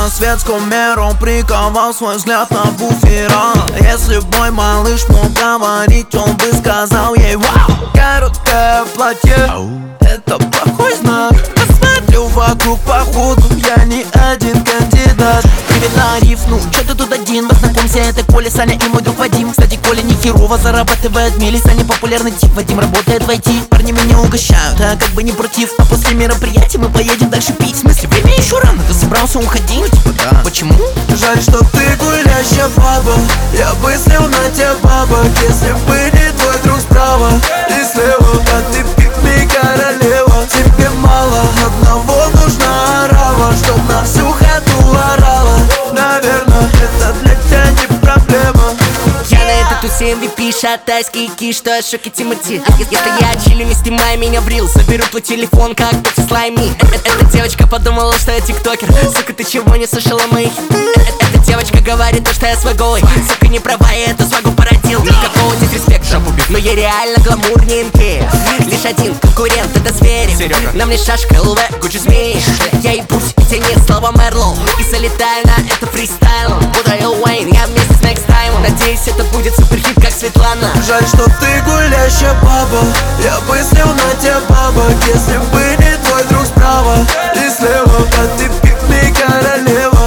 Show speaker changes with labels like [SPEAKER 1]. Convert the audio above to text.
[SPEAKER 1] светском миру приковал свой взгляд на буфера. Если б мой малыш мог говорить, он бы сказал ей: вау, короткое платье, это плохой знак. Посмотрю вокруг, походу я не один кандидат. Привет, Ариф, ну чё ты тут один? Познакомься, это Коля, Саня и мой друг Вадим. Кстати, Коля не херово зарабатывает в миле, Саня популярный тип, Вадим работает в IT. Парни меня угощают, а как бы не против. А после мероприятия мы поедем дальше пить. В смысле, время еще рано, ты собрался уходить? Ну типа да. Почему?
[SPEAKER 2] Жаль, что ты гулящая баба. Я бы слил на тебя бабок, если бы не твой друг справа и слева. А ты пик-ми королева. Тебе мало одного, нужна орава, чтоб на всю хату орала. Наверное, это для тебя не проблема.
[SPEAKER 3] Я на этой тусе MVP, шатайский киш, что я шоке Тимати. Если я чилю, не снимай меня в рил, заберу твой телефон, как Токси Слайми. Эта девочка подумала, что я тиктокер. Сука, ты чего не слышала моих? Эта девочка говорит то, что я свагой. Сука, не права, я эту свагу породил. Никакого здесь респекта, но я реально гламурненький. Лишь один конкурент, это Зверев. На мне шашка, ЛВ, Гуччи змеи. Я ебусь, и тебе нет слова Мерлоу. И залетаю на это фристайлом. Буду Эл Уэйн, я вместе с Next Time. Надеюсь, это будет суперхит, как Светлана.
[SPEAKER 2] Жаль, что ты гулящая баба. Я бы слил на тебя бабок, если бы не твой друг справа и слева. А ты пик-ми королева.